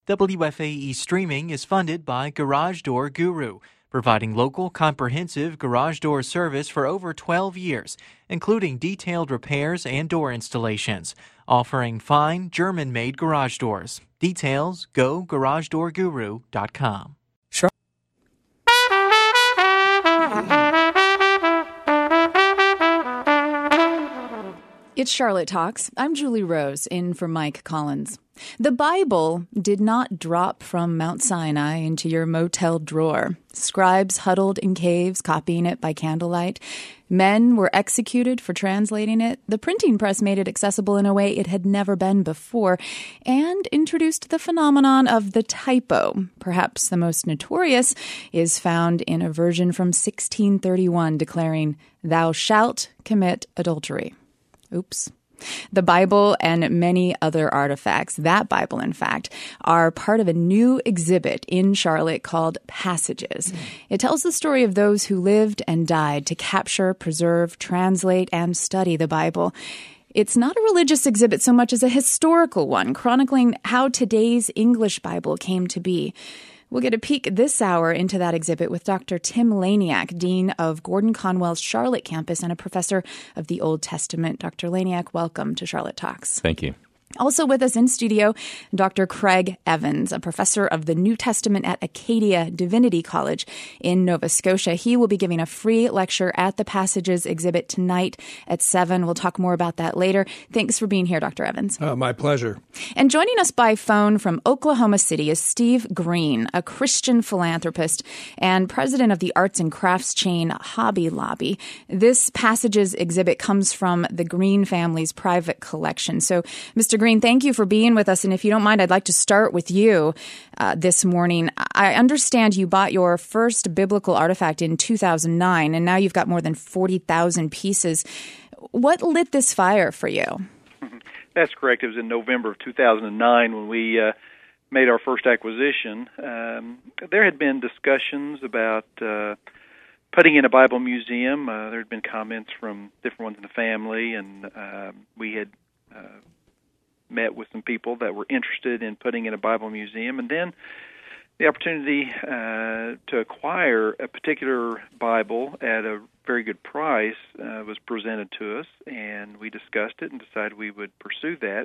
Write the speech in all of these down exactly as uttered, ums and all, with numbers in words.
W F A E streaming is funded by Garage Door Guru, providing local comprehensive garage door service for over twelve years, including detailed repairs and door installations, offering fine German-made garage doors. Details, go garage door guru dot com. Sure. It's Charlotte Talks. I'm Julie Rose, in for Mike Collins. The Bible did not drop from Mount Sinai into your motel drawer. Scribes huddled in caves, copying it by candlelight. Men were executed for translating it. The printing press made it accessible in a way it had never been before, and introduced the phenomenon of the typo. Perhaps the most notorious is found in a version from sixteen thirty-one declaring, "Thou shalt commit adultery." Oops. The Bible and many other artifacts, that Bible, in fact, are part of a new exhibit in Charlotte called Passages. Mm. It tells the story of those who lived and died to capture, preserve, translate, and study the Bible. It's not a religious exhibit so much as a historical one, chronicling how today's English Bible came to be. We'll get a peek this hour into that exhibit with Doctor Tim Laniak, Dean of Gordon Conwell's Charlotte campus and a professor of the Old Testament. Doctor Laniak, welcome to Charlotte Talks. Thank you. Also with us in studio, Doctor Craig Evans, a professor of the New Testament at Acadia Divinity College in Nova Scotia. He will be giving a free lecture at the Passages exhibit tonight at seven. We'll talk more about that later. Thanks for being here, Doctor Evans. Uh, my pleasure. And joining us by phone from Oklahoma City is Steve Green, a Christian philanthropist and president of the arts and crafts chain Hobby Lobby. This Passages exhibit comes from the Green family's private collection. So, Mister Green, thank you for being with us. And if you don't mind, I'd like to start with you uh, this morning. I understand you bought your first biblical artifact in two thousand nine, and now you've got more than forty thousand pieces. What lit this fire for you? That's correct. It was in November of two thousand nine when we uh, made our first acquisition. Um, there had been discussions about uh, putting in a Bible museum. Uh, there had been comments from different ones in the family, and uh, we had uh, met with some people that were interested in putting in a Bible museum, and then the opportunity uh, to acquire a particular Bible at a very good price uh, was presented to us, and we discussed it and decided we would pursue that.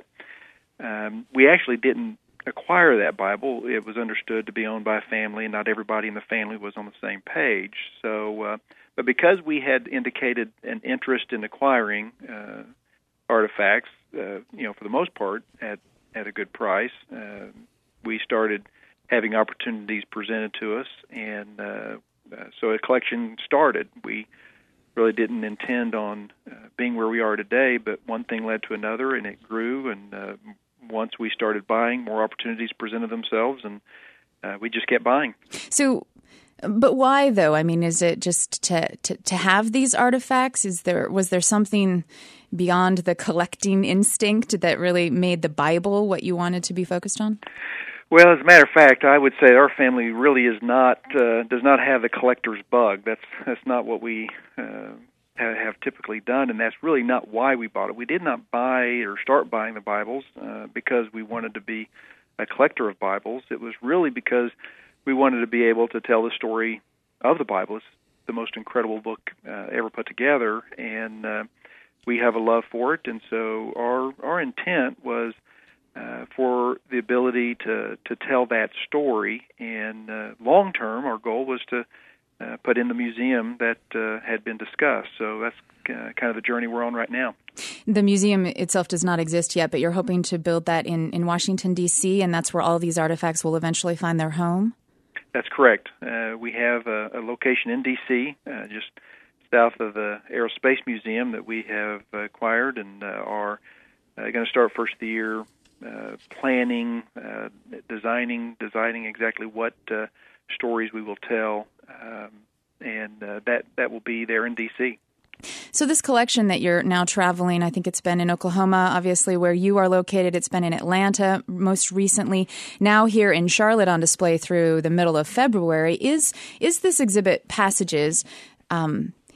Um, we actually didn't acquire that Bible. It was understood to be owned by a family, and not everybody in the family was on the same page. So, uh, but because we had indicated an interest in acquiring uh, artifacts, uh, you know, for the most part, at at a good price, uh, we started having opportunities presented to us, and uh, uh, so a collection started. We really didn't intend on uh, being where we are today, but one thing led to another, and it grew, and uh, once we started buying, more opportunities presented themselves, and uh, we just kept buying. So, but why, though? I mean, is it just to, to, to have these artifacts? Is there was there something beyond the collecting instinct that really made the Bible what you wanted to be focused on? Well, as a matter of fact, I would say our family really is not uh, does not have the collector's bug. That's that's not what we uh, have, have typically done, and that's really not why we bought it. We did not buy or start buying the Bibles uh, because we wanted to be a collector of Bibles. It was really because we wanted to be able to tell the story of the Bible. It's the most incredible book uh, ever put together, and uh, we have a love for it, and so our our intent was uh, for the ability to, to tell that story, and uh, long-term, our goal was to uh, put in the museum that uh, had been discussed. So that's uh, kind of the journey we're on right now. The museum itself does not exist yet, but you're hoping to build that in, in Washington, D C, and that's where all these artifacts will eventually find their home? That's correct. Uh, we have a, a location in D C, uh, just south of the Aerospace Museum that we have acquired, and uh, are uh, going to start first of the year uh, planning, uh, designing, designing exactly what uh, stories we will tell, um, and uh, that that will be there in D C. So this collection that you're now traveling, I think it's been in Oklahoma, obviously, where you are located. It's been in Atlanta most recently, now here in Charlotte on display through the middle of February. Is is this exhibit Passages, um,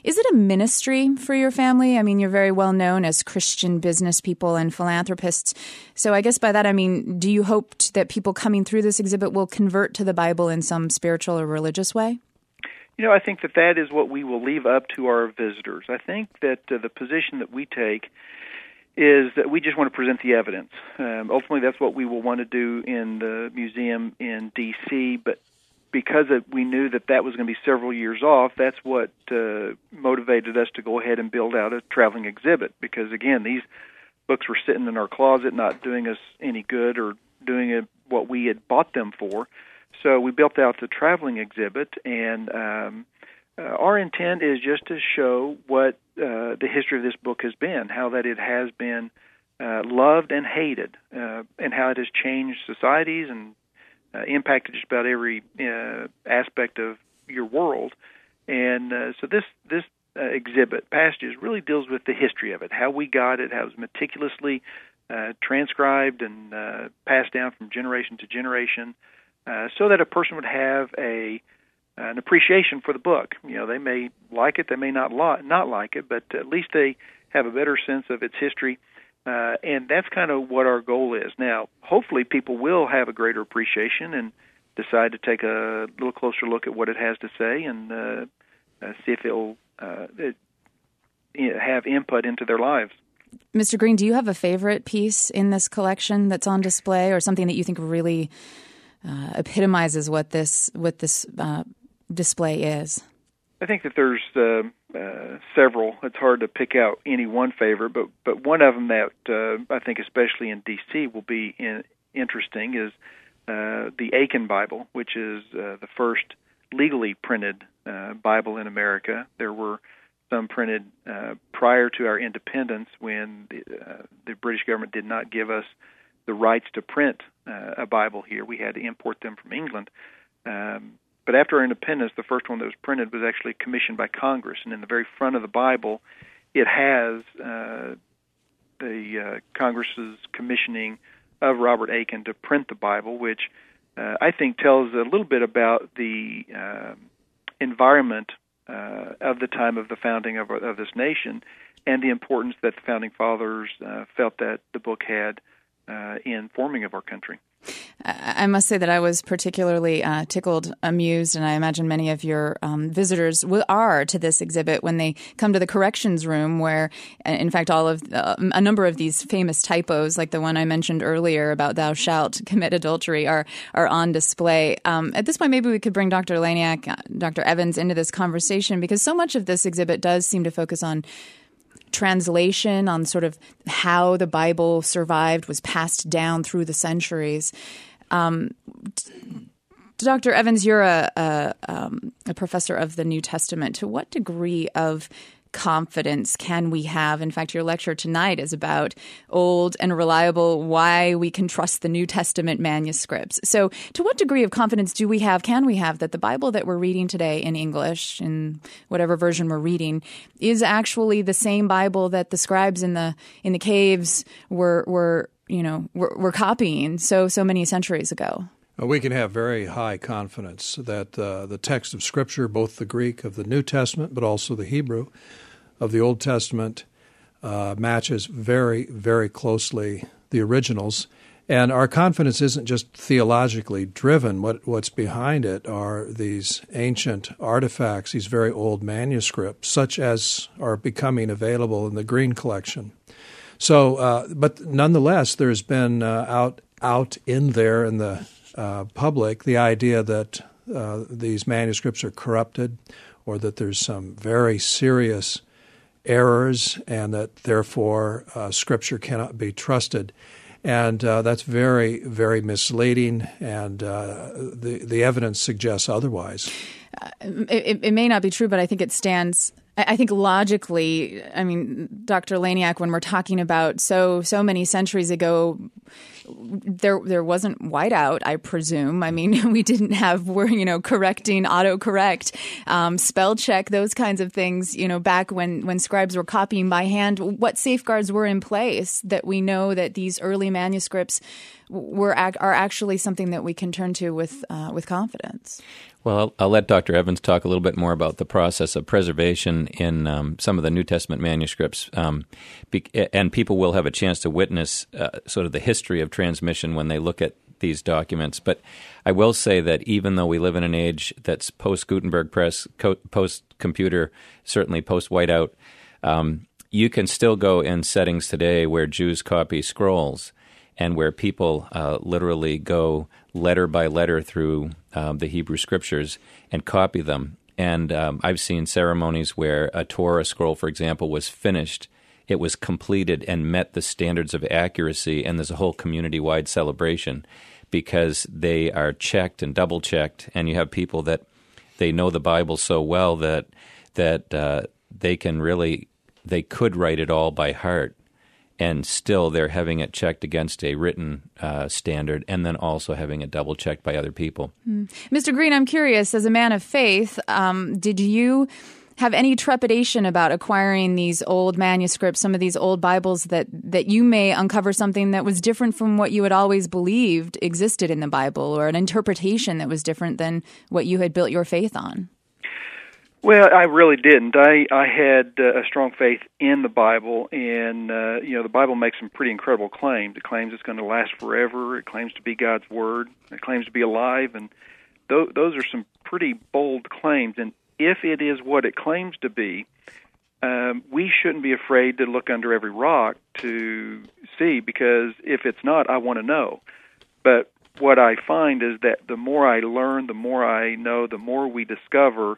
Is it a ministry for your family? I mean, you're very well known as Christian business people and philanthropists. So I guess by that, I mean, do you hope that people coming through this exhibit will convert to the Bible in some spiritual or religious way? You know, I think that that is what we will leave up to our visitors. I think that uh, the position that we take is that we just want to present the evidence. Um, ultimately, that's what we will want to do in the museum in D C, but because we knew that that was going to be several years off, that's what uh, motivated us to go ahead and build out a traveling exhibit. Because, again, these books were sitting in our closet, not doing us any good or doing a, what we had bought them for. So we built out the traveling exhibit, and um, uh, our intent is just to show what uh, the history of this book has been, how that it has been uh, loved and hated, uh, and how it has changed societies and Uh, impacted just about every uh, aspect of your world. And uh, so this this uh, exhibit, Passages, really deals with the history of it, how we got it, how it was meticulously uh, transcribed and uh, passed down from generation to generation, uh, so that a person would have a an appreciation for the book. You know, they may like it, they may not li- not like it, but at least they have a better sense of its history. Uh, and that's kind of what our goal is. Now, hopefully people will have a greater appreciation and decide to take a little closer look at what it has to say and uh, uh, see if it'll uh, it, you know, have input into their lives. Mister Green, do you have a favorite piece in this collection that's on display, or something that you think really uh, epitomizes what this what this uh, display is? I think that there's uh, uh, several. It's hard to pick out any one favorite, but but one of them that uh, I think, especially in D C, will be in, interesting is uh, the Aiken Bible, which is uh, the first legally printed uh, Bible in America. There were some printed uh, prior to our independence when the, uh, the British government did not give us the rights to print uh, a Bible here. We had to import them from England. Um, But after our independence, the first one that was printed was actually commissioned by Congress. And in the very front of the Bible, it has uh, the uh, Congress's commissioning of Robert Aiken to print the Bible, which uh, I think tells a little bit about the uh, environment uh, of the time of the founding of, of this nation and the importance that the Founding Fathers uh, felt that the book had uh, in forming of our country. I must say that I was particularly uh, tickled, amused, and I imagine many of your um, visitors will, are to this exhibit when they come to the corrections room where, in fact, all of uh, a number of these famous typos, like the one I mentioned earlier about thou shalt commit adultery, are are on display. Um, at this point, maybe we could bring Doctor Laniak, Doctor Evans into this conversation, because so much of this exhibit does seem to focus on translation, on sort of how the Bible survived, was passed down through the centuries. Um, Doctor Evans, you're a, a, um, a professor of the New Testament. To what degree of confidence can we have? In fact, your lecture tonight is about old and reliable, why we can trust the New Testament manuscripts. So to what degree of confidence do we have, can we have, that the Bible that we're reading today in English, in whatever version we're reading, is actually the same Bible that the scribes in the in the caves were were you know were, were copying so so many centuries ago? We can have very high confidence that uh, the text of Scripture, both the Greek of the New Testament but also the Hebrew of the Old Testament, uh, matches very, very closely the originals. And our confidence isn't just theologically driven. What What's behind it are these ancient artifacts, these very old manuscripts, such as are becoming available in the Green Collection. So, uh, but nonetheless, there's been uh, out out in there in the Uh, public, the idea that uh, these manuscripts are corrupted or that there's some very serious errors and that therefore uh, Scripture cannot be trusted. And uh, that's very, very misleading, and uh, the, the evidence suggests otherwise. Uh, it, it may not be true, but I think it stands... I think logically, I mean, Doctor Laniak, when we're talking about so so many centuries ago, there there wasn't whiteout, I presume. I mean, we didn't have, we're, you know, correcting, autocorrect, um, spell check, those kinds of things, you know, back when, when scribes were copying by hand. What safeguards were in place that we know that these early manuscripts were are actually something that we can turn to with uh, with confidence? Well, I'll, I'll let Doctor Evans talk a little bit more about the process of preservation in um, some of the New Testament manuscripts, um, be, and people will have a chance to witness uh, sort of the history of transmission when they look at these documents. But I will say that even though we live in an age that's post-Gutenberg press, co- post-computer, certainly post-whiteout, um, you can still go in settings today where Jews copy scrolls and where people uh, literally go letter by letter through um, the Hebrew Scriptures and copy them. And um, I've seen ceremonies where a Torah scroll, for example, was finished, it was completed and met the standards of accuracy, and there's a whole community-wide celebration because they are checked and double-checked, and you have people that they know the Bible so well that that uh, they can really, they could write it all by heart. And still they're having it checked against a written uh, standard and then also having it double-checked by other people. Mm. Mister Green, I'm curious, as a man of faith, um, did you have any trepidation about acquiring these old manuscripts, some of these old Bibles, that, that you may uncover something that was different from what you had always believed existed in the Bible, or an interpretation that was different than what you had built your faith on? Well, I really didn't. I, I had uh, a strong faith in the Bible, and, uh, you know, the Bible makes some pretty incredible claims. It claims it's going to last forever. It claims to be God's Word. It claims to be alive, and th- those are some pretty bold claims. And if it is what it claims to be, um, we shouldn't be afraid to look under every rock to see, because if it's not, I want to know. But what I find is that the more I learn, the more I know, the more we discover,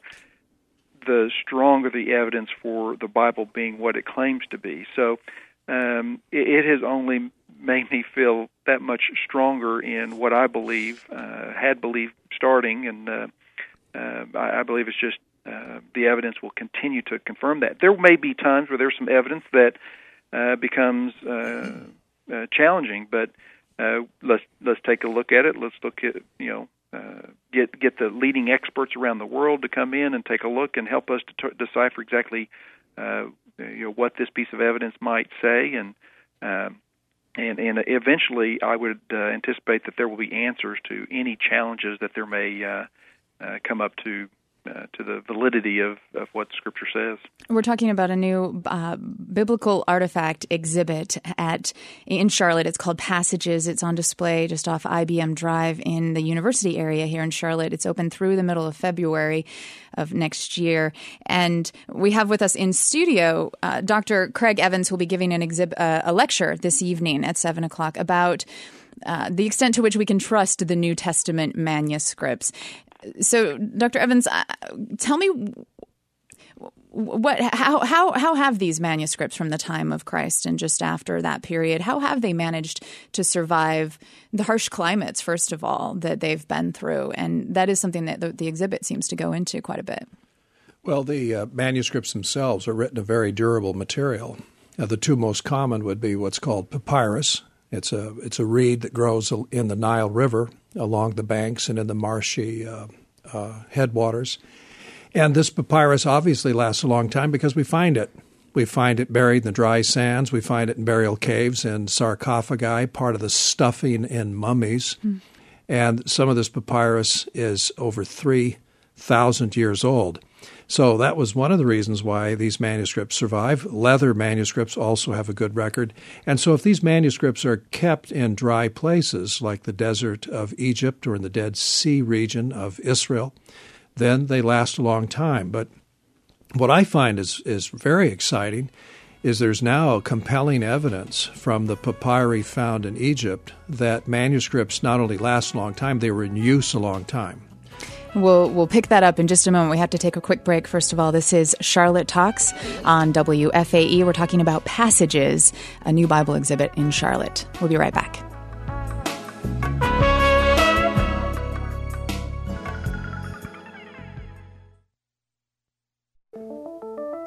the stronger the evidence for the Bible being what it claims to be. So um, it, it has only made me feel that much stronger in what I believe, uh, had believed starting, and uh, uh, I, I believe it's just uh, the evidence will continue to confirm that. There may be times where there's some evidence that uh, becomes uh, uh, challenging, but uh, let's let's take a look at it. Let's look at, you know, Uh, get get the leading experts around the world to come in and take a look and help us to t- decipher exactly uh, you know, what this piece of evidence might say, and um, and and eventually I would uh, anticipate that there will be answers to any challenges that there may uh, uh, come up to uh, to the validity of, of what Scripture says. We're talking about a new uh, biblical artifact exhibit at in Charlotte. It's called Passages. It's on display just off I B M Drive in the university area here in Charlotte. It's open through the middle of February of next year. And we have with us in studio uh, Doctor Craig Evans, who will be giving an exhib- uh, a lecture this evening at seven o'clock about uh, the extent to which we can trust the New Testament manuscripts. So, Doctor Evans, uh, tell me what how how how have these manuscripts from the time of Christ and just after that period, how have they managed to survive the harsh climates, first of all, that they've been through? And that is something that the, the exhibit seems to go into quite a bit. Well, the uh, manuscripts themselves are written of very durable material. Uh, the two most common would be what's called papyrus. It's a it's a reed that grows in the Nile River along the banks and in the marshy uh, uh, headwaters. And this papyrus obviously lasts a long time because we find it. We find it buried in the dry sands. We find it in burial caves and sarcophagi, part of the stuffing in mummies. Mm. And some of this papyrus is over three thousand years old. So that was one of the reasons why these manuscripts survive. Leather manuscripts also have a good record. And so if these manuscripts are kept in dry places like the desert of Egypt or in the Dead Sea region of Israel, then they last a long time. But what I find is, is very exciting is there's now compelling evidence from the papyri found in Egypt that manuscripts not only last a long time, they were in use a long time. We'll we'll pick that up in just a moment. We have to take a quick break. First of all, this is Charlotte Talks on W F A E. We're talking about Passages, a new Bible exhibit in Charlotte. We'll be right back.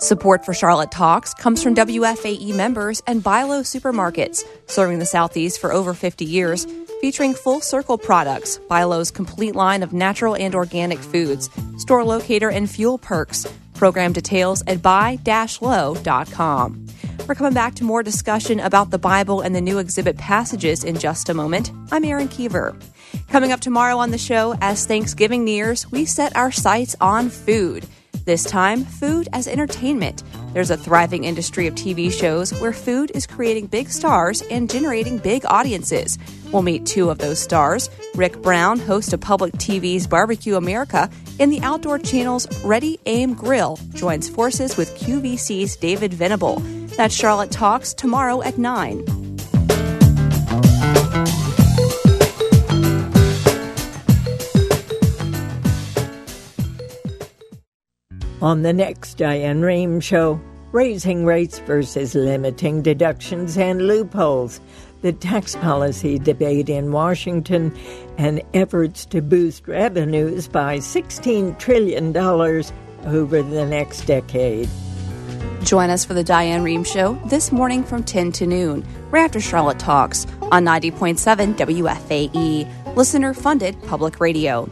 Support for Charlotte Talks comes from W F A E members and Bilo Supermarkets, serving the Southeast for over fifty years, featuring Full Circle products, Bilo's complete line of natural and organic foods, store locator and fuel perks. Program details at buy dash low dot com. We're coming back to more discussion about the Bible and the new exhibit passages in just a moment. I'm Erin Kiever. Coming up tomorrow on the show, as Thanksgiving nears, we set our sights on food. This time, food as entertainment. There's a thriving industry of T V shows where food is creating big stars and generating big audiences. We'll meet two of those stars. Rick Brown, host of Public T V's Barbecue America, and the Outdoor Channel's Ready, Aim, Grill, joins forces with Q V C's David Venable. That's Charlotte Talks tomorrow at nine. On the next Diane Rehm Show, raising rates versus limiting deductions and loopholes, the tax policy debate in Washington, and efforts to boost revenues by sixteen trillion dollars over the next decade. Join us for the Diane Rehm Show this morning from ten to noon, right after Charlotte Talks, on ninety point seven W F A E, listener-funded public radio.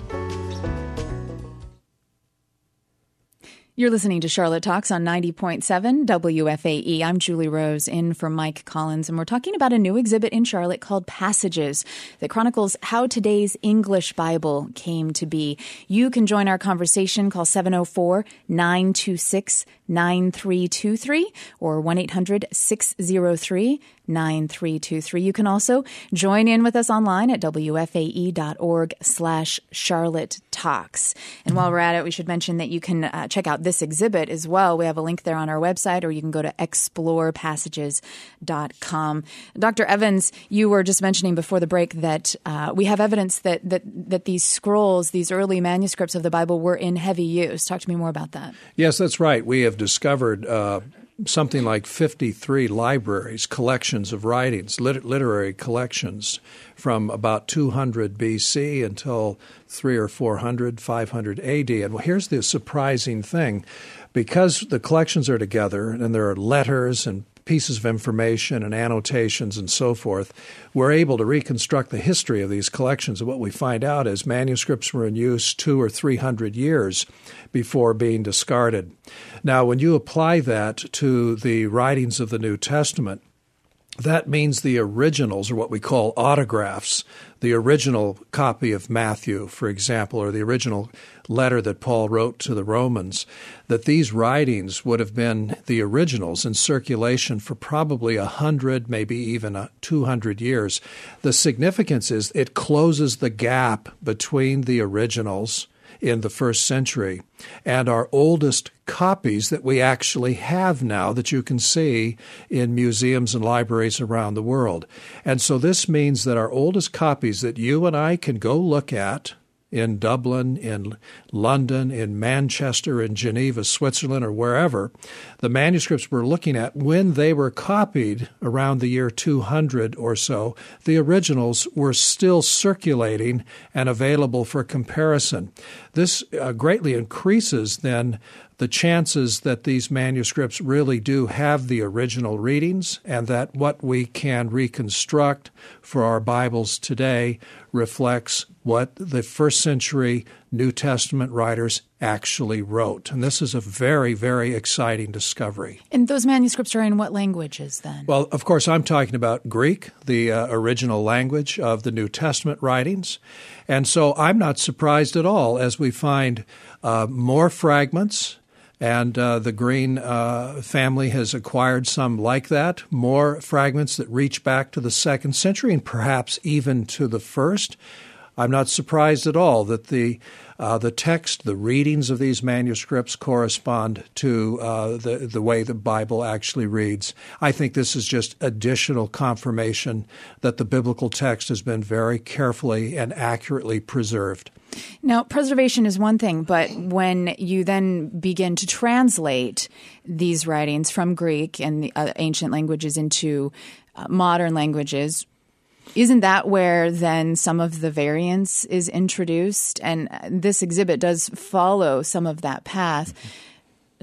You're listening to Charlotte Talks on ninety point seven W F A E. I'm Julie Rose, in for Mike Collins, and we're talking about a new exhibit in Charlotte called Passages that chronicles how today's English Bible came to be. You can join our conversation. Call seven oh four, nine two six, nine three two three or one eight hundred, six oh three, nine three two three. You can also join in with us online at W F A E dot org slash Charlotte Talks. And while we're at it, we should mention that you can uh, check out this exhibit as well. We have a link there on our website, or you can go to explore passages dot com. Doctor Evans, you were just mentioning before the break that uh, we have evidence that, that, that these scrolls, these early manuscripts of the Bible, were in heavy use. Talk to me more about that. Yes, that's right. We have discovered uh, something like fifty-three libraries, collections of writings, lit- literary collections from about two hundred B C until three or four hundred, five hundred A D. And well, here's the surprising thing. Because the collections are together and there are letters and pieces of information and annotations and so forth, we're able to reconstruct the history of these collections. And what we find out is manuscripts were in use two or three hundred years before being discarded. Now, when you apply that to the writings of the New Testament, that means the originals, or what we call autographs, the original copy of Matthew, for example, or the original letter that Paul wrote to the Romans, that these writings would have been the originals in circulation for probably a hundred, maybe even a two hundred years. The significance is it closes the gap between the originals in the first century and our oldest copies that we actually have now that you can see in museums and libraries around the world. And so this means that our oldest copies that you and I can go look at in Dublin, in London, in Manchester, in Geneva, Switzerland, or wherever, the manuscripts we're looking at, when they were copied around the year two hundred or so, the originals were still circulating and available for comparison. This uh, greatly increases then the chances that these manuscripts really do have the original readings, and that what we can reconstruct for our Bibles today reflects what the first century New Testament writers actually wrote. And this is a very, very exciting discovery. And those manuscripts are in what languages then? Well, of course, I'm talking about Greek, the uh, original language of the New Testament writings. And so I'm not surprised at all as we find uh, more fragments. And uh, the Green uh, family has acquired some like that, more fragments that reach back to the second century and perhaps even to the first. I'm not surprised at all that the uh, the text, the readings of these manuscripts correspond to uh, the, the way the Bible actually reads. I think this is just additional confirmation that the biblical text has been very carefully and accurately preserved. Now, preservation is one thing, but when you then begin to translate these writings from Greek and the uh, ancient languages into uh, modern languages, isn't that where then some of the variance is introduced? And this exhibit does follow some of that path.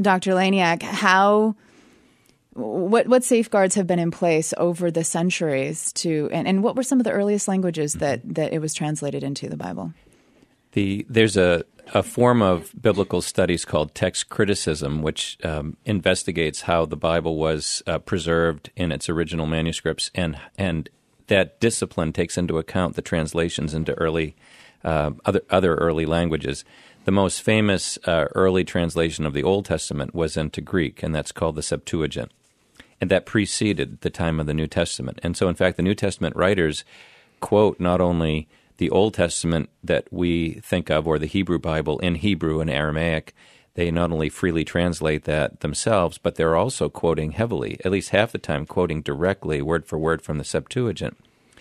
Doctor Laniak, how what what safeguards have been in place over the centuries to, and, and what were some of the earliest languages that, that it was translated into, the Bible? The there's a, a form of biblical studies called text criticism, which um, investigates how the Bible was uh, preserved in its original manuscripts, and and that discipline takes into account the translations into early uh, other other early languages. The most famous uh, early translation of the Old Testament was into Greek, and that's called the Septuagint. And that preceded the time of the New Testament. And so, in fact, the New Testament writers quote not only the Old Testament that we think of, or the Hebrew Bible in Hebrew and Aramaic, they not only freely translate that themselves, but they're also quoting heavily, at least half the time quoting directly, word for word, from the Septuagint.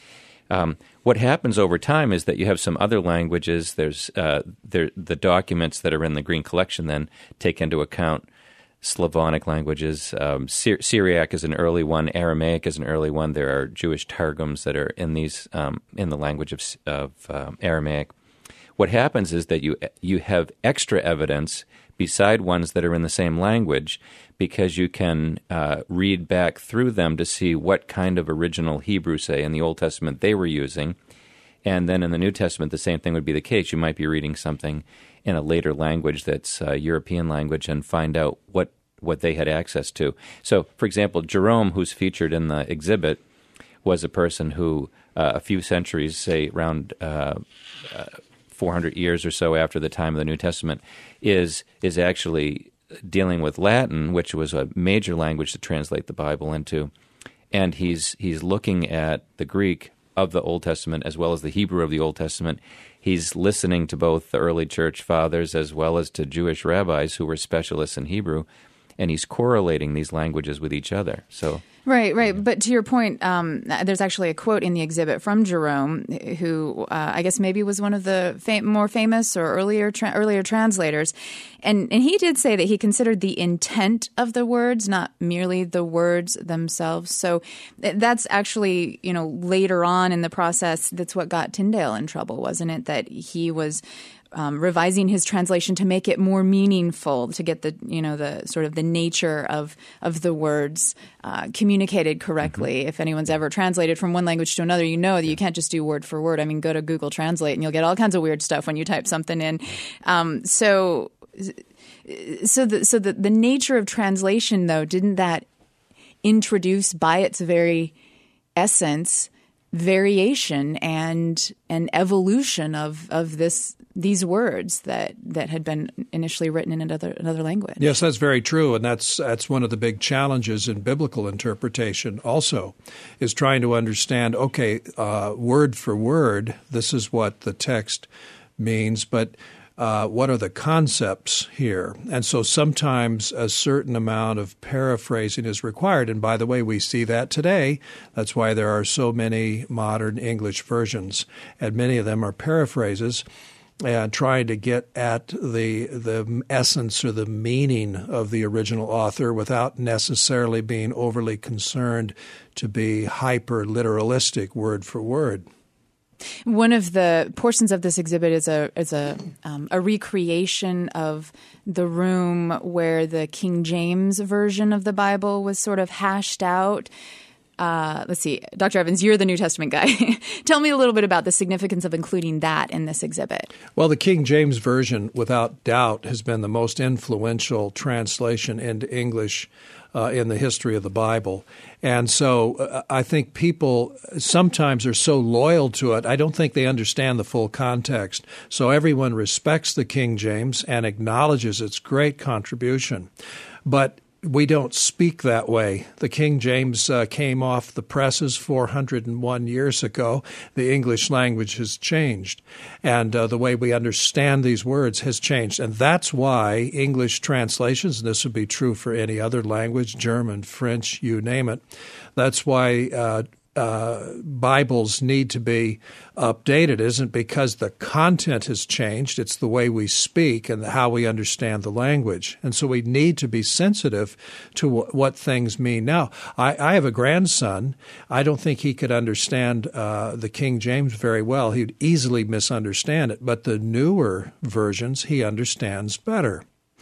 Um, what happens over time is that you have some other languages. There's uh, there, the documents that are in the Green Collection then take into account Slavonic languages. Um, Syri- Syriac is an early one. Aramaic is an early one. There are Jewish targums that are in these um, in the language of, of um, Aramaic. What happens is that you you have extra evidence beside ones that are in the same language, because you can uh, read back through them to see what kind of original Hebrew, say, in the Old Testament they were using. And then in the New Testament, the same thing would be the case. You might be reading something in a later language that's a European language and find out what, what they had access to. So, for example, Jerome, who's featured in the exhibit, was a person who uh, a few centuries, say around uh, uh, four hundred years or so after the time of the New Testament, is is actually dealing with Latin, which was a major language to translate the Bible into, and he's he's looking at the Greek of the Old Testament as well as the Hebrew of the Old Testament. He's listening to both the early church fathers as well as to Jewish rabbis who were specialists in Hebrew, and he's correlating these languages with each other. So. Right, right. But to your point, um, there's actually a quote in the exhibit from Jerome, who uh, I guess maybe was one of the fam- more famous or earlier tra- earlier translators. And, and he did say that he considered the intent of the words, not merely the words themselves. So that's actually, you know, later on in the process, that's what got Tyndale in trouble, wasn't it? That he was Um, revising his translation to make it more meaningful, to get the you know the sort of the nature of of the words uh, communicated correctly. Mm-hmm. If anyone's ever translated from one language to another, you know that you can't just do word for word. I mean, go to Google Translate and you'll get all kinds of weird stuff when you type something in. Um, so, so the so the, the nature of translation, though, didn't that introduce by its very essence variation and an evolution of, of this these words that, that had been initially written in another another language? Yes, that's very true, and that's that's one of the big challenges in biblical interpretation also, is trying to understand, okay, uh, word for word, this is what the text means, but Uh, what are the concepts here? And so sometimes a certain amount of paraphrasing is required. And by the way, we see that today. That's why there are so many modern English versions, and many of them are paraphrases and trying to get at the the essence or the meaning of the original author without necessarily being overly concerned to be hyper-literalistic word for word. One of the portions of this exhibit is a is a um, a recreation of the room where the King James version of the Bible was sort of hashed out. Uh, let's see, Doctor Evans, you're the New Testament guy. Tell me a little bit about the significance of including that in this exhibit. Well, the King James Version, without doubt, has been the most influential translation into English uh, in the history of the Bible. And so uh, I think people sometimes are so loyal to it, I don't think they understand the full context. So everyone respects the King James and acknowledges its great contribution. But we don't speak that way. The King James uh, came off the presses four hundred one years ago. The English language has changed, and uh, the way we understand these words has changed. And that's why English translations, and this would be true for any other language, German, French, you name it, that's why uh, uh, Bibles need to be updated. It isn't because the content has changed. It's the way we speak and how we understand the language. And so we need to be sensitive to w- what things mean. Now, I, I have a grandson. I don't think he could understand uh, the King James very well. He'd easily misunderstand it. But the newer versions, he understands better.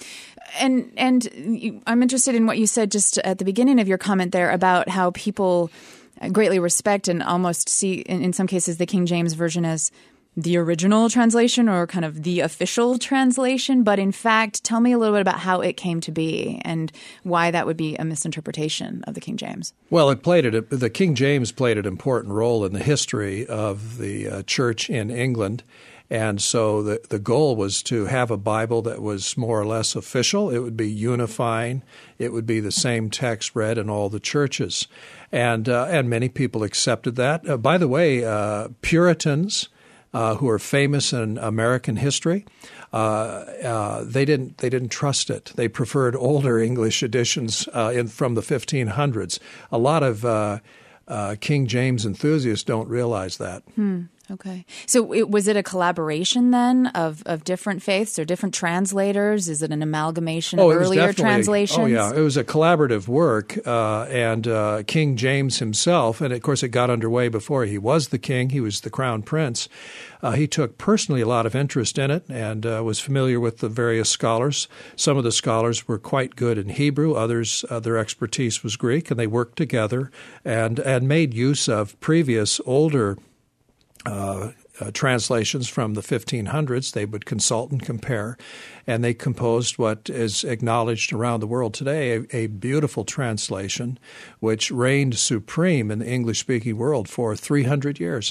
And and you, I'm interested in what you said just at the beginning of your comment there about how people greatly respect and almost see, in, in some cases, the King James Version as the original translation or kind of the official translation. But in fact, tell me a little bit about how it came to be and why that would be a misinterpretation of the King James. Well, it played it. The King James played an important role in the history of the uh, church in England. And so the, the goal was to have a Bible that was more or less official. It would be unifying. It would be the same text read in all the churches. And, uh, and many people accepted that. Uh, by the way, uh, Puritans, Uh, who are famous in American history, uh, uh, they didn't they didn't trust it. They preferred older English editions uh, in, from the fifteen hundreds. A lot of uh, uh, King James enthusiasts don't realize that. Hmm. Okay. So it, was it a collaboration then of, of different faiths or different translators? Is it an amalgamation oh, of earlier translations? Oh, yeah. It was a collaborative work, uh, and uh, King James himself, and of course it got underway before he was the king. He was the crown prince. Uh, he took personally a lot of interest in it and uh, was familiar with the various scholars. Some of the scholars were quite good in Hebrew. Others, uh, their expertise was Greek, and they worked together and, and made use of previous older Uh, uh, translations from the fifteen hundreds. They would consult and compare, and they composed what is acknowledged around the world today, a, a beautiful translation which reigned supreme in the English-speaking world for three hundred years.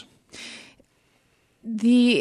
The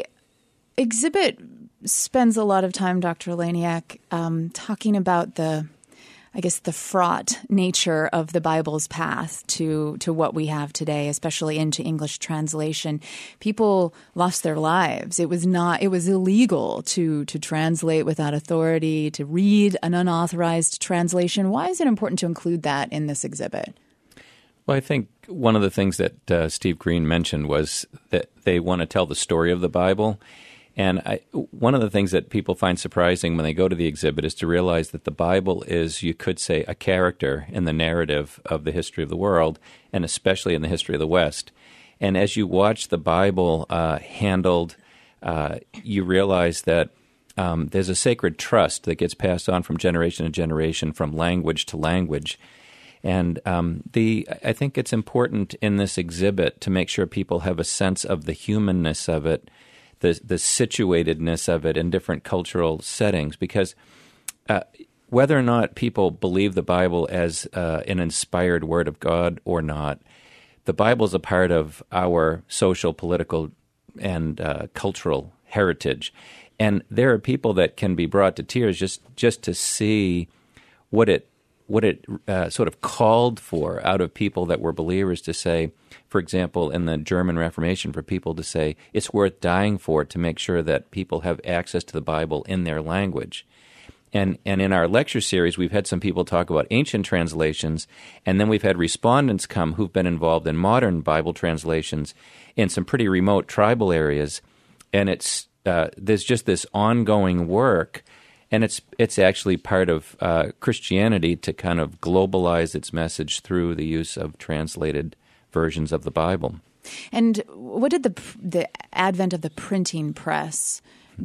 exhibit spends a lot of time, Doctor Laniak, um, talking about the I guess, the fraught nature of the Bible's path to, to what we have today, especially into English translation. People lost their lives. It was not, it was illegal to, to translate without authority, to read an unauthorized translation. Why is it important to include that in this exhibit? Well, I think one of the things that uh, Steve Green mentioned was that they want to tell the story of the Bible. And I, one of the things that people find surprising when they go to the exhibit is to realize that the Bible is, you could say, a character in the narrative of the history of the world, and especially in the history of the West. And as you watch the Bible uh, handled, uh, you realize that um, there's a sacred trust that gets passed on from generation to generation, from language to language. And um, the I think it's important in this exhibit to make sure people have a sense of the humanness of it, the the situatedness of it in different cultural settings, because uh, whether or not people believe the Bible as uh, an inspired word of God or not, the Bible is a part of our social, political, and uh, cultural heritage. And there are people that can be brought to tears just, just to see what it what it uh, sort of called for out of people that were believers to say, for example, in the German Reformation, for people to say it's worth dying for to make sure that people have access to the Bible in their language. And and in our lecture series, we've had some people talk about ancient translations, and then we've had respondents come who've been involved in modern Bible translations in some pretty remote tribal areas. And it's uh, there's just this ongoing work. And it's it's actually part of uh, Christianity to kind of globalize its message through the use of translated versions of the Bible. And what did the the advent of the printing press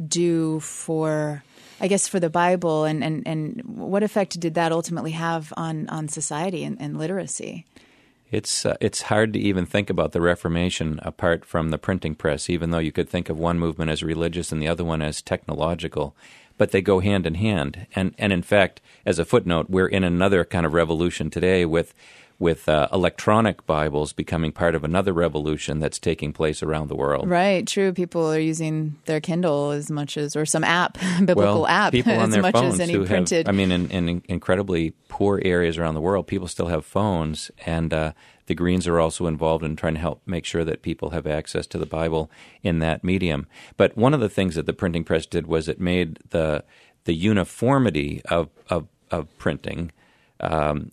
do for, I guess, for the Bible, and, and, and what effect did that ultimately have on, on society and, and literacy? It's uh, it's hard to even think about the Reformation apart from the printing press, even though you could think of one movement as religious and the other one as technological. But they go hand in hand. And, and in fact, as a footnote, we're in another kind of revolution today with with uh, electronic Bibles becoming part of another revolution that's taking place around the world. Right, true. People are using their Kindle as much as, or some app, biblical well, app, people on as their much phones as any who printed. Have, I mean, in, in incredibly poor areas around the world, people still have phones, and uh, the Greens are also involved in trying to help make sure that people have access to the Bible in that medium. But one of the things that the printing press did was it made the the uniformity of of, of printing. Um,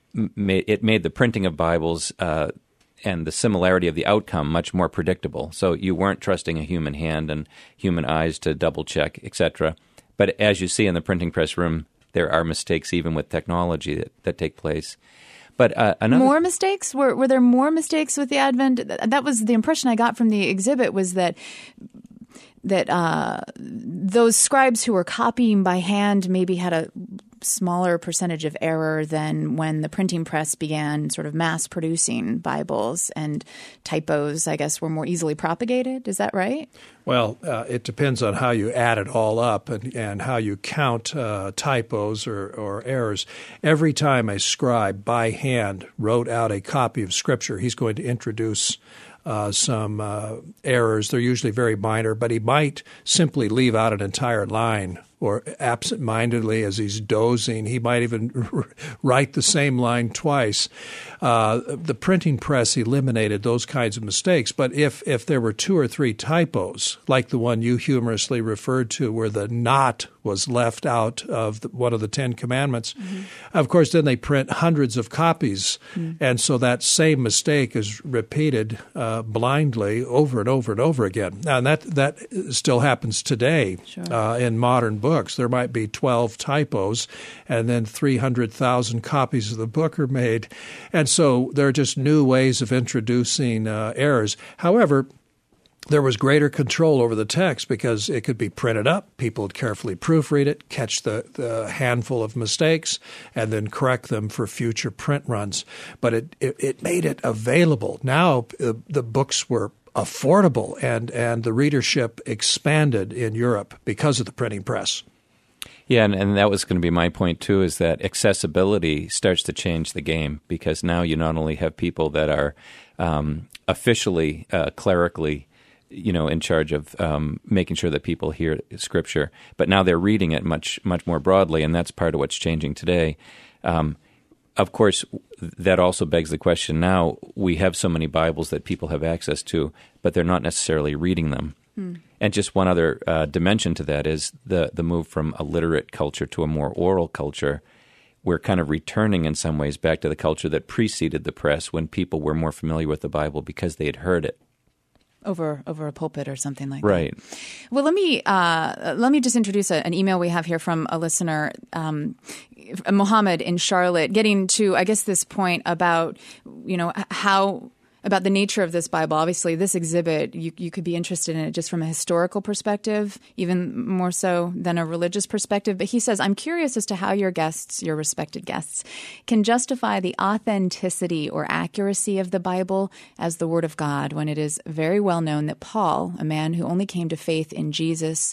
ma- it made the printing of Bibles uh, and the similarity of the outcome much more predictable. So you weren't trusting a human hand and human eyes to double check, et cetera. But as you see in the printing press room, there are mistakes even with technology that, that take place. But uh, another more mistakes? Were were there more mistakes with the advent? That was the impression I got from the exhibit, was that that uh, those scribes who were copying by hand maybe had a smaller percentage of error than when the printing press began sort of mass producing Bibles, and typos, I guess, were more easily propagated. Is that right? Well, uh, it depends on how you add it all up and, and how you count uh, typos or, or errors. Every time a scribe by hand wrote out a copy of Scripture, he's going to introduce Uh, some uh, errors. They're usually very minor, but he might simply leave out an entire line, or absent-mindedly, as he's dozing, he might even write the same line twice. Uh, the printing press eliminated those kinds of mistakes, but if, if there were two or three typos, like the one you humorously referred to, where the not was left out of the, one of the Ten Commandments, mm-hmm. of course, then they print hundreds of copies, mm-hmm. and so that same mistake is repeated uh, blindly over and over and over again. Now, and that, that still happens today sure. uh, in modern books. Books. There might be twelve typos, and then three hundred thousand copies of the book are made. And so there are just new ways of introducing uh, errors. However, there was greater control over the text because it could be printed up. People would carefully proofread it, catch the, the handful of mistakes, and then correct them for future print runs. But it, it, it made it available. Now uh, the books were affordable, and, and the readership expanded in Europe because of the printing press. Yeah, and, and that was going to be my point, too, is that accessibility starts to change the game, because now you not only have people that are um, officially, uh, clerically, you know, in charge of um, making sure that people hear Scripture, but now they're reading it much, much more broadly, and that's part of what's changing today. Um, Of course, that also begs the question now, we have so many Bibles that people have access to, but they're not necessarily reading them. Hmm. And just one other uh, dimension to that is the, the move from a literate culture to a more oral culture. We're kind of returning in some ways back to the culture that preceded the press, when people were more familiar with the Bible because they had heard it. Over over a pulpit or something like right. that. Right. Well, let me uh, let me just introduce a, an email we have here from a listener, um, Mohammed in Charlotte, getting to, I guess, this point about, you know, how about the nature of this Bible. Obviously, this exhibit, you, you could be interested in it just from a historical perspective, even more so than a religious perspective. But he says, I'm curious as to how your guests, your respected guests, can justify the authenticity or accuracy of the Bible as the Word of God, when it is very well known that Paul, a man who only came to faith in Jesus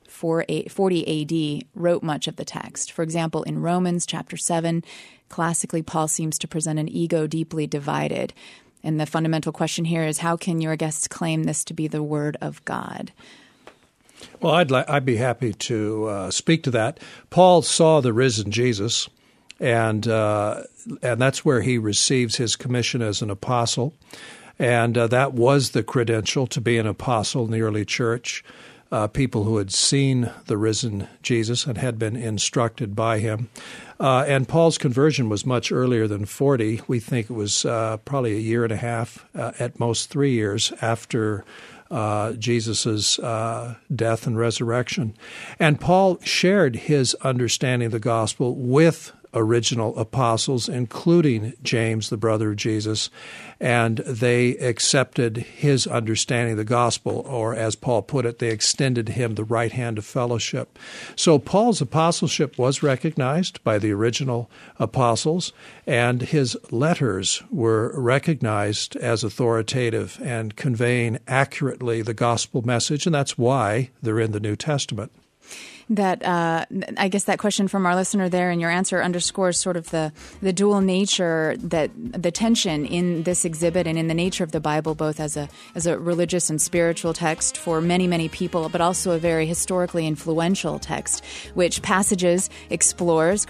forty A D, wrote much of the text. For example, in Romans chapter seven, classically, Paul seems to present an ego deeply divided. And the fundamental question here is, how can your guests claim this to be the Word of God? Well, I'd li- I'd be happy to uh, speak to that. Paul saw the risen Jesus, and uh, and that's where he receives his commission as an apostle. And uh, that was the credential to be an apostle in the early church. Uh, people who had seen the risen Jesus and had been instructed by him. Uh, and Paul's conversion was much earlier than forty. We think it was uh, probably a year and a half, uh, at most three years after uh, Jesus' uh, death and resurrection. And Paul shared his understanding of the gospel with original apostles, including James, the brother of Jesus, and they accepted his understanding of the gospel, or as Paul put it, they extended him the right hand of fellowship. So Paul's apostleship was recognized by the original apostles, and his letters were recognized as authoritative and conveying accurately the gospel message, and that's why they're in the New Testament. That uh, I guess that question from our listener there and your answer underscores sort of the, the dual nature, that the tension in this exhibit and in the nature of the Bible, both as a as a religious and spiritual text for many, many people, but also a very historically influential text, which Passages explores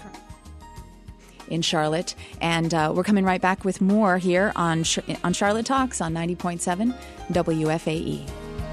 in Charlotte. And uh, we're coming right back with more here on on Charlotte Talks on ninety point seven W F A E.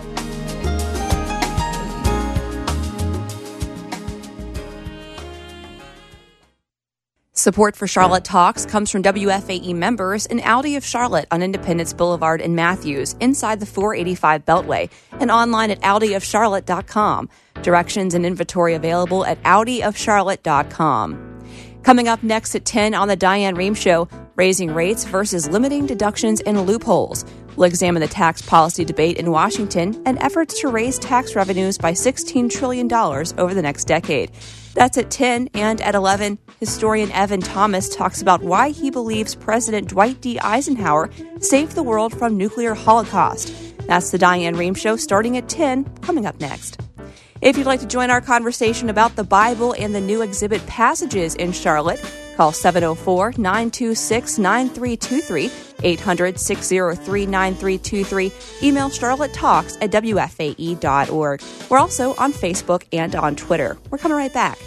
Support for Charlotte Talks comes from W F A E members and Audi of Charlotte on Independence Boulevard in Matthews, inside the four eighty-five Beltway, and online at audi of charlotte dot com. Directions and inventory available at audi of charlotte dot com. Coming up next at ten on the Diane Rehm Show, raising rates versus limiting deductions and loopholes. We'll examine the tax policy debate in Washington and efforts to raise tax revenues by sixteen trillion dollars over the next decade. That's at ten, and at eleven, historian Evan Thomas talks about why he believes President Dwight D. Eisenhower saved the world from nuclear holocaust. That's the Diane Rehm Show starting at ten, coming up next. If you'd like to join our conversation about the Bible and the new exhibit passages in Charlotte, call seven oh four, nine two six, nine three two three, eight hundred, six oh three, nine three two three. Email charlottetalks at W F A E dot org. We're also on Facebook and on Twitter. We're coming right back.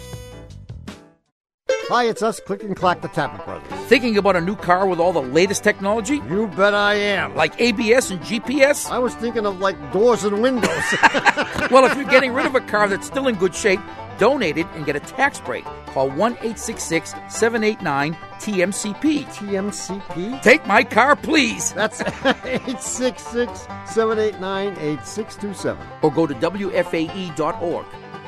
Hi, it's us, Click and Clack, the Tapper Brothers. Thinking about a new car with all the latest technology? You bet I am. Like A B S and G P S? I was thinking of, like, doors and windows. Well, if you're getting rid of a car that's still in good shape, donate it and get a tax break. Call one eight six six, seven eight nine, T M C P. T M C P? Take my car, please. That's eight six six, seven eight nine, eight six two seven. Or go to W F A E dot org.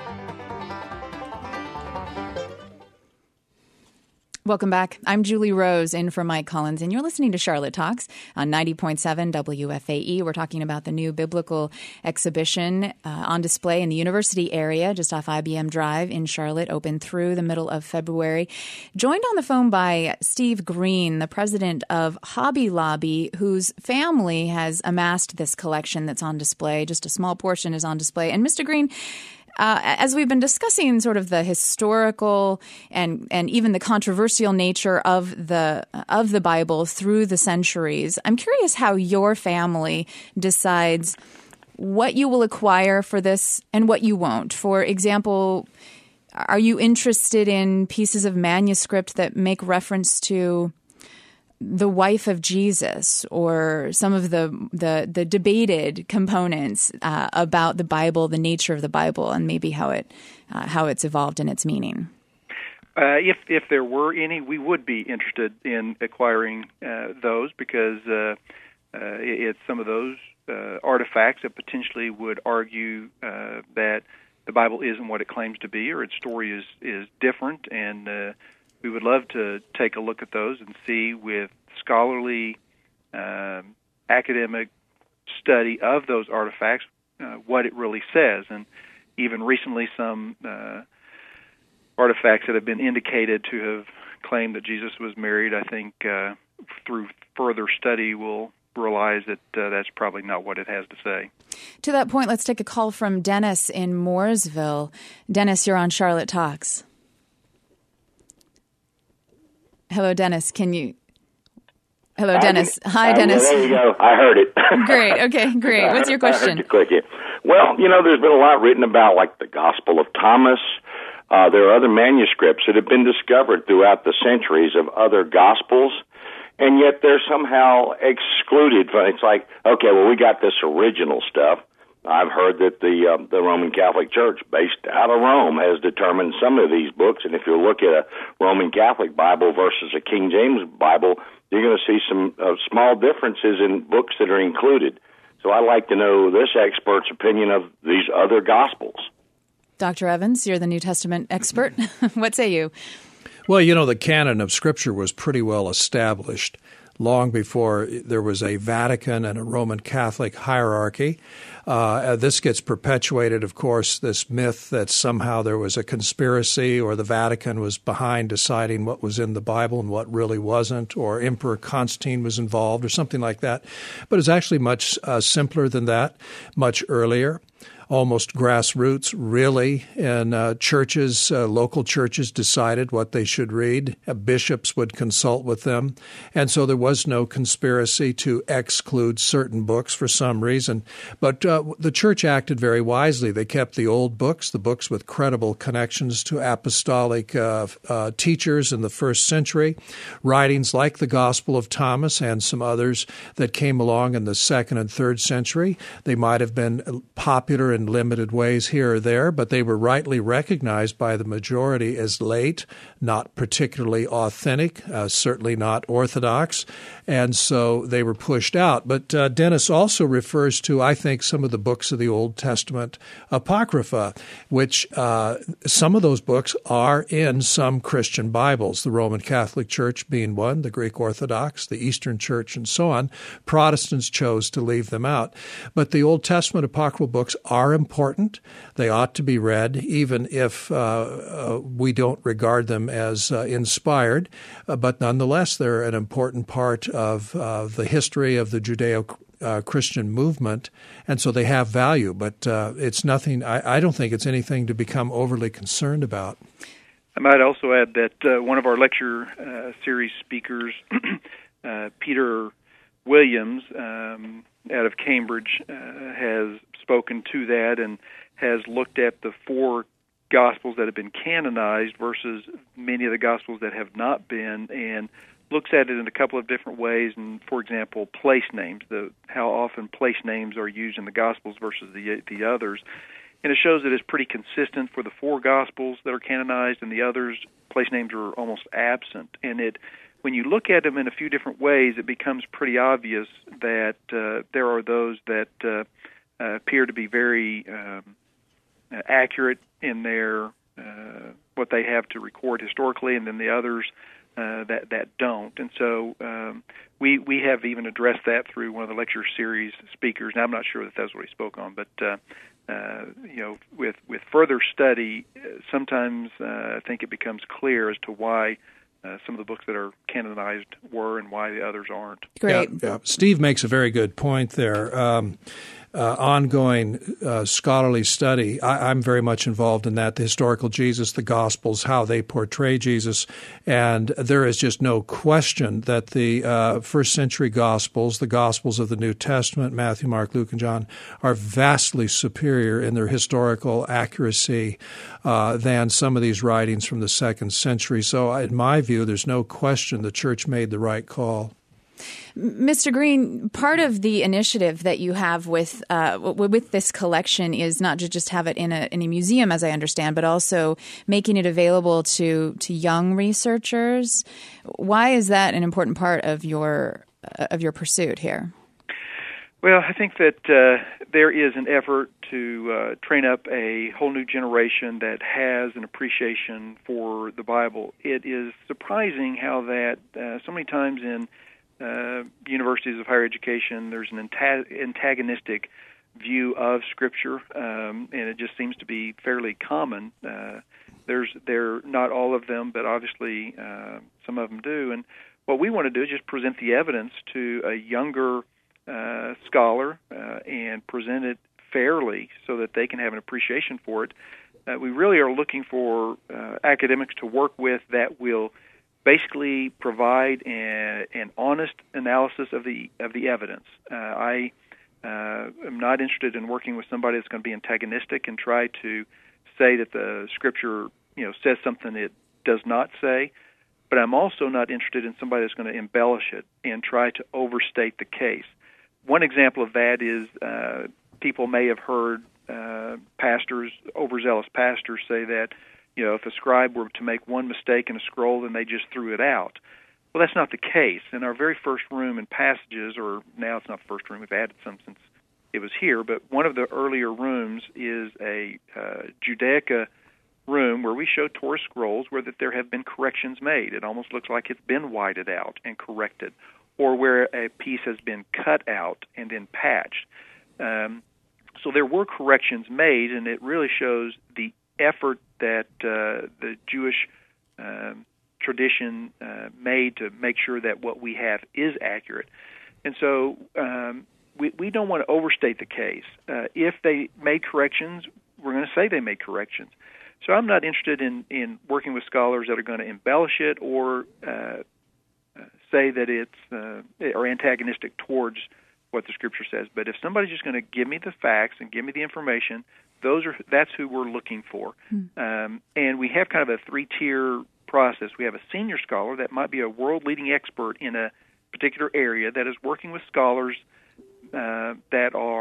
Welcome back. I'm Julie Rose, in for Mike Collins, and you're listening to Charlotte Talks on ninety point seven W F A E. We're talking about the new biblical exhibition uh, on display in the university area, just off I B M Drive in Charlotte, open through the middle of February. Joined on the phone by Steve Green, the president of Hobby Lobby, whose family has amassed this collection that's on display. Just a small portion is on display. And Mister Green, Uh, as we've been discussing sort of the historical and, and even the controversial nature of the of the Bible through the centuries, I'm curious how your family decides what you will acquire for this and what you won't. For example, are you interested in pieces of manuscript that make reference to the wife of Jesus, or some of the the, the debated components uh, about the Bible, the nature of the Bible, and maybe how it uh, how it's evolved in its meaning? Uh, if if there were any, we would be interested in acquiring uh, those because uh, uh, it's some of those uh, artifacts that potentially would argue uh, that the Bible isn't what it claims to be, or its story is is different, and uh, we would love to take a look at those and see, with scholarly, uh, academic study of those artifacts, uh, what it really says. And even recently, some uh, artifacts that have been indicated to have claimed that Jesus was married, I think uh, through further study we'll realize that uh, that's probably not what it has to say. To that point, let's take a call from Dennis in Mooresville. Dennis, you're on Charlotte Talks. Hello, Dennis. Can you... Hello, Dennis. Hi, Dennis. Uh, there you go. I heard it. Great. Okay, great. What's your question? I heard you click it. Well, you know, there's been a lot written about, like, the Gospel of Thomas. Uh, there are other manuscripts that have been discovered throughout the centuries of other Gospels, and yet they're somehow excluded. It's like, okay, well, we got this original stuff. I've heard that the uh, the Roman Catholic Church, based out of Rome, has determined some of these books. And if you look at a Roman Catholic Bible versus a King James Bible, you're going to see some uh, small differences in books that are included. So I'd like to know this expert's opinion of these other Gospels. Doctor Evans, you're the New Testament expert. What say you? Well, you know, the canon of Scripture was pretty well established long before there was a Vatican and a Roman Catholic hierarchy. Uh, this gets perpetuated, of course, this myth that somehow there was a conspiracy or the Vatican was behind deciding what was in the Bible and what really wasn't, or Emperor Constantine was involved or something like that. But it's actually much uh, simpler than that, much earlier. Almost grassroots, really, and uh, churches, uh, local churches decided what they should read. Uh, bishops would consult with them. And so there was no conspiracy to exclude certain books for some reason. But uh, the church acted very wisely. They kept the old books, the books with credible connections to apostolic uh, uh, teachers in the first century, writings like the Gospel of Thomas and some others that came along in the second and third century. They might have been popular in limited ways here or there, but they were rightly recognized by the majority as late, not particularly authentic, uh, certainly not orthodox, and so they were pushed out. But uh, Dennis also refers to, I think, some of the books of the Old Testament Apocrypha, which uh, some of those books are in some Christian Bibles, the Roman Catholic Church being one, the Greek Orthodox, the Eastern Church, and so on. Protestants chose to leave them out. But the Old Testament apocryphal books are important. They ought to be read, even if uh, uh, we don't regard them as uh, inspired. Uh, but nonetheless, they're an important part of uh, the history of the Judeo-Christian movement, and so they have value. But uh, it's nothing, I, I don't think it's anything to become overly concerned about. I might also add that uh, one of our lecture uh, series speakers, uh, Peter Williams, um, out of Cambridge, uh, has spoken to that and has looked at the four Gospels that have been canonized versus many of the Gospels that have not been, and looks at it in a couple of different ways. And, for example, place names, the how often place names are used in the Gospels versus the the others. And it shows that it's pretty consistent for the four Gospels that are canonized, and the others, place names are almost absent. And it, when you look at them in a few different ways, it becomes pretty obvious that uh, there are those that uh, uh, appear to be very um, accurate in their uh, what they have to record historically, and then the others uh, that that don't. And so um, we we have even addressed that through one of the lecture series speakers. Now, I'm not sure that that's what he spoke on, but uh, uh, you know, with with further study, sometimes uh, I think it becomes clear as to why Uh, some of the books that are canonized were and why the others aren't. Great. Yeah, yeah. Steve makes a very good point there. Um, uh, ongoing uh, scholarly study, I, I'm very much involved in that, the historical Jesus, the Gospels, how they portray Jesus. And there is just no question that the uh, first century Gospels, the Gospels of the New Testament, Matthew, Mark, Luke, and John, are vastly superior in their historical accuracy uh, than some of these writings from the second century. So in my view, there's no question the church made the right call. Mister Green, part of the initiative that you have with uh, w- with this collection is not to just have it in a in a museum, as I understand, but also making it available to to young researchers. Why is that an important part of your uh, of your pursuit here? Well, I think that uh, there is an effort to uh, train up a whole new generation that has an appreciation for the Bible. It is surprising how that uh, so many times in uh, universities of higher education, there's an anta- antagonistic view of Scripture, um, and it just seems to be fairly common. Uh, there's there not all of them, but obviously uh, some of them do. And what we want to do is just present the evidence to a younger Uh, scholar uh, and present it fairly so that they can have an appreciation for it. Uh, we really are looking for uh, academics to work with that will basically provide a, an honest analysis of the of the evidence. Uh, I uh, am not interested in working with somebody that's going to be antagonistic and try to say that the Scripture, you know, says something it does not say. But I'm also not interested in somebody that's going to embellish it and try to overstate the case. One example of that is uh, people may have heard uh, pastors, overzealous pastors, say that, you know, if a scribe were to make one mistake in a scroll, then they just threw it out. Well, that's not the case. In our very first room in Passages, or now it's not the first room, we've added some since it was here, but one of the earlier rooms is a uh, Judaica room where we show Torah scrolls where that there have been corrections made. It almost looks like it's been whited out and corrected, or where a piece has been cut out and then patched. Um, so there were corrections made, and it really shows the effort that uh, the Jewish um, tradition uh, made to make sure that what we have is accurate. And so um, we, we don't want to overstate the case. Uh, if they made corrections, we're going to say they made corrections. So I'm not interested in, in working with scholars that are going to embellish it or uh, say that it's uh, or antagonistic towards what the Scripture says. But if somebody's just going to give me the facts and give me the information, those are that's who we're looking for. Mm. Um, and we have kind of a three-tier process. We have a senior scholar that might be a world-leading expert in a particular area that is working with scholars uh, that are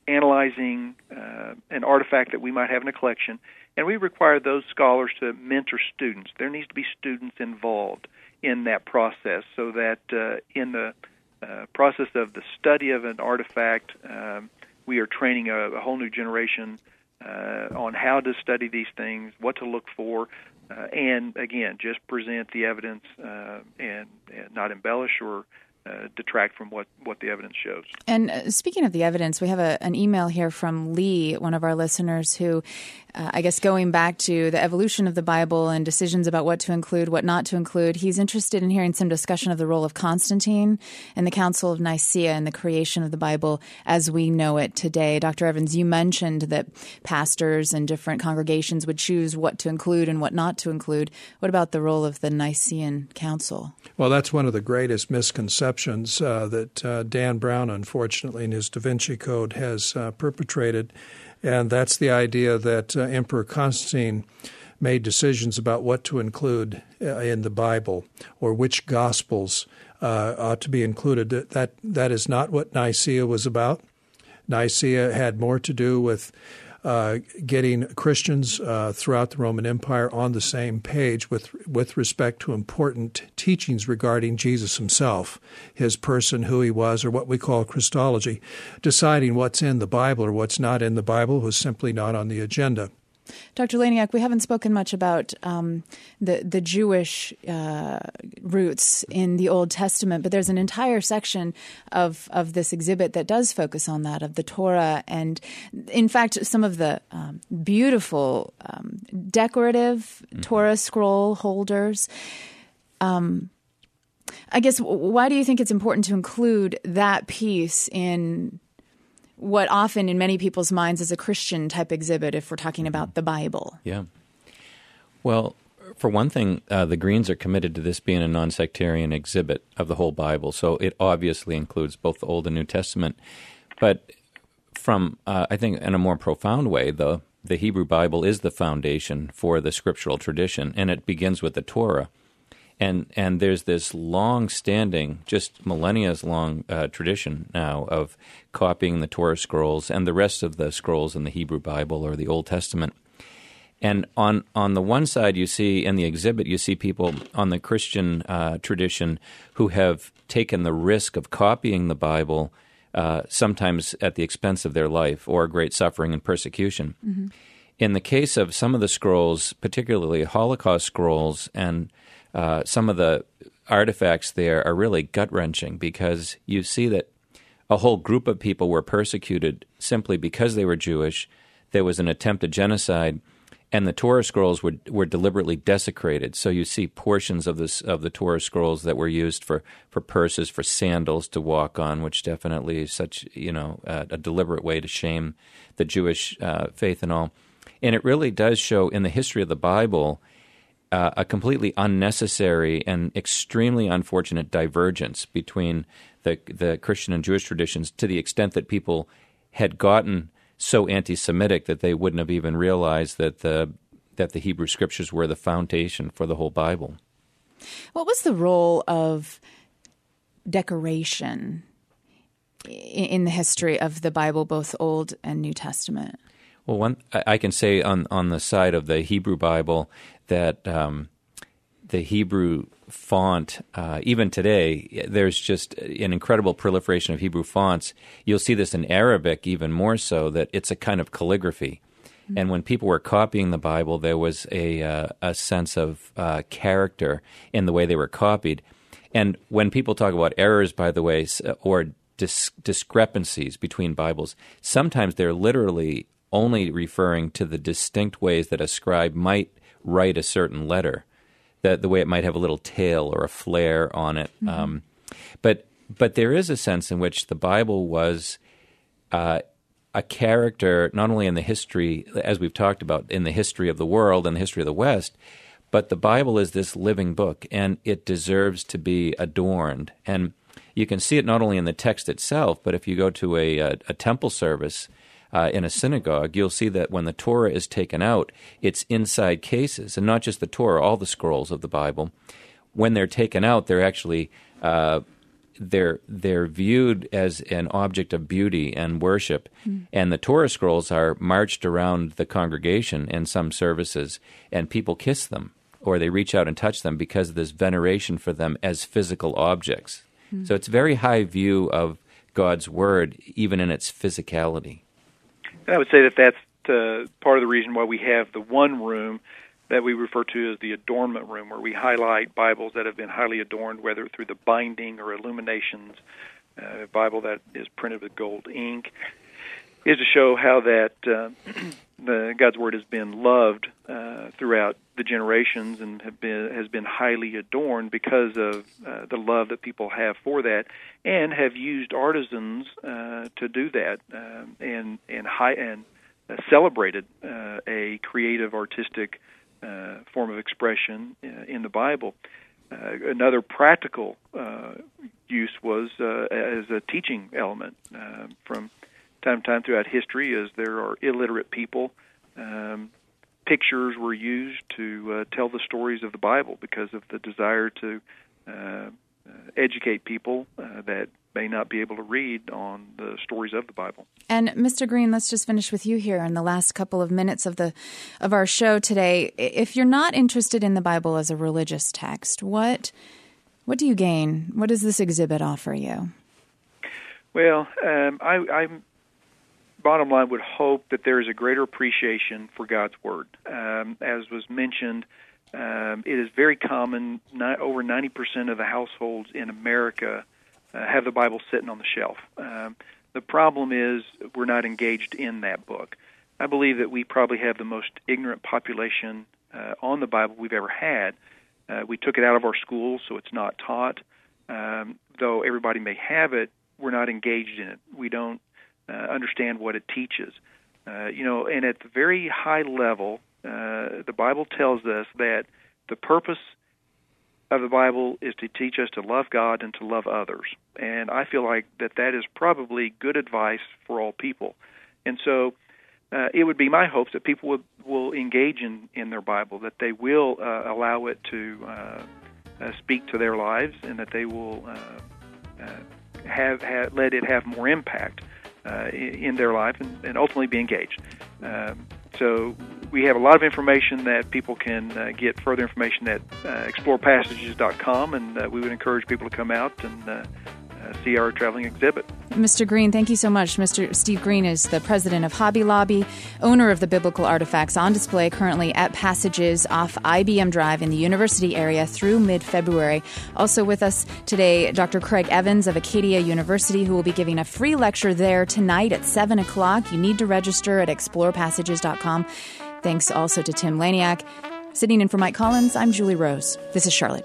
analyzing uh, an artifact that we might have in a collection, and we require those scholars to mentor students. There needs to be students involved in that process so that uh, in the uh, process of the study of an artifact, um, we are training a, a whole new generation uh, on how to study these things, what to look for, uh, and, again, just present the evidence uh, and, and not embellish or Uh, detract from what, what the evidence shows. And uh, speaking of the evidence, we have a, an email here from Lee, one of our listeners, who, uh, I guess going back to the evolution of the Bible and decisions about what to include, what not to include, he's interested in hearing some discussion of the role of Constantine and the Council of Nicaea in the creation of the Bible as we know it today. Doctor Evans, you mentioned that pastors and different congregations would choose what to include and what not to include. What about the role of the Nicene Council? Well, that's one of the greatest misconceptions Uh, that uh, Dan Brown, unfortunately, in his Da Vinci Code has uh, perpetrated, and that's the idea that uh, Emperor Constantine made decisions about what to include uh, in the Bible or which Gospels uh, ought to be included. That that is not what Nicaea was about. Nicaea had more to do with Uh, getting Christians uh, throughout the Roman Empire on the same page with with respect to important teachings regarding Jesus himself, his person, who he was, or what we call Christology. Deciding what's in the Bible or what's not in the Bible was simply not on the agenda. Doctor Laniak, we haven't spoken much about um, the the Jewish uh, roots in the Old Testament, but there's an entire section of of this exhibit that does focus on that, of the Torah, and in fact, some of the um, beautiful um, decorative mm-hmm. Torah scroll holders. Um, I guess, why do you think it's important to include that piece in what often in many people's minds is a Christian type exhibit if we're talking about the Bible? Yeah. Well, for one thing, uh, the Greens are committed to this being a non-sectarian exhibit of the whole Bible, so it obviously includes both the Old and New Testament. But from, uh, I think, in a more profound way, the, the Hebrew Bible is the foundation for the scriptural tradition, and it begins with the Torah. And and there's this long-standing, just millennia-long uh, tradition now of copying the Torah scrolls and the rest of the scrolls in the Hebrew Bible or the Old Testament. And on, on the one side, you see in the exhibit, you see people on the Christian uh, tradition who have taken the risk of copying the Bible, uh, sometimes at the expense of their life or great suffering and persecution. Mm-hmm. In the case of some of the scrolls, particularly Holocaust scrolls, and Uh, some of the artifacts there are really gut-wrenching because you see that a whole group of people were persecuted simply because they were Jewish. There was an attempt at genocide, and the Torah scrolls were were deliberately desecrated. So you see portions of this of the Torah scrolls that were used for, for purses, for sandals to walk on, which definitely is such, you know, uh, a deliberate way to shame the Jewish uh, faith and all. And it really does show in the history of the Bible Uh, a completely unnecessary and extremely unfortunate divergence between the the Christian and Jewish traditions to the extent that people had gotten so anti-Semitic that they wouldn't have even realized that the that the Hebrew Scriptures were the foundation for the whole Bible. What was the role of decoration in the history of the Bible, both Old and New Testament? Well, one I can say on, on the side of the Hebrew Bible that um, the Hebrew font, uh, even today, there's just an incredible proliferation of Hebrew fonts. You'll see this in Arabic even more so, that it's a kind of calligraphy. Mm-hmm. And when people were copying the Bible, there was a, uh, a sense of uh, character in the way they were copied. And when people talk about errors, by the way, or dis- discrepancies between Bibles, sometimes they're literally only referring to the distinct ways that a scribe might write a certain letter, that the way it might have a little tail or a flare on it. Mm-hmm. Um, but but there is a sense in which the Bible was uh, a character, not only in the history, as we've talked about, in the history of the world and the history of the West, but the Bible is this living book, and it deserves to be adorned. And you can see it not only in the text itself, but if you go to a, a, a temple service uh, in a synagogue, you'll see that when the Torah is taken out, it's inside cases, and not just the Torah, all the scrolls of the Bible. When they're taken out, they're actually uh, they're they're viewed as an object of beauty and worship, mm. and the Torah scrolls are marched around the congregation in some services, and people kiss them or they reach out and touch them because of this veneration for them as physical objects. Mm. So it's a very high view of God's Word, even in its physicality. And I would say that that's uh, part of the reason why we have the one room that we refer to as the adornment room, where we highlight Bibles that have been highly adorned, whether through the binding or illuminations. Uh, a Bible that is printed with gold ink is to show how that uh, the God's Word has been loved uh, throughout the generations and have been has been highly adorned because of uh, the love that people have for that, and have used artisans uh, to do that, uh, and and high and uh, celebrated uh, a creative, artistic uh, form of expression uh, in the Bible. Uh, another practical uh, use was uh, as a teaching element uh, from time to time throughout history, as there are illiterate people. Um, pictures were used to uh, tell the stories of the Bible because of the desire to uh, uh, educate people uh, that may not be able to read on the stories of the Bible. And Mister Green, let's just finish with you here in the last couple of minutes of the of our show today. If you're not interested in the Bible as a religious text, what what do you gain? What does this exhibit offer you? Well, um, I, I'm bottom line would hope that there is a greater appreciation for God's Word. Um, as was mentioned, um, it is very common. Not, over ninety percent of the households in America uh, have the Bible sitting on the shelf. Um, the problem is we're not engaged in that book. I believe that we probably have the most ignorant population uh, on the Bible we've ever had. Uh, we took it out of our schools, so it's not taught. Um, though everybody may have it, we're not engaged in it. We don't uh, understand what it teaches. Uh, you know, and at the very high level, uh, the Bible tells us that the purpose of the Bible is to teach us to love God and to love others. And I feel like that that is probably good advice for all people. And so uh, it would be my hopes that people will, will engage in, in their Bible, that they will uh, allow it to uh, uh, speak to their lives, and that they will uh, uh, have, have let it have more impact uh, in, in their life, and, and ultimately be engaged. Um, So we have a lot of information that people can uh, get further information at uh, explore passages dot com, and uh, we would encourage people to come out and uh, uh, see our traveling exhibit. Mister Green, thank you so much. Mister Steve Green is the president of Hobby Lobby, owner of the biblical artifacts on display currently at Passages off I B M Drive in the University area through mid-February. Also with us today, Doctor Craig Evans of Acadia University, who will be giving a free lecture there tonight at seven o'clock. You need to register at explore passages dot com. Thanks also to Tim Laniak. Sitting in for Mike Collins, I'm Julie Rose. This is Charlotte.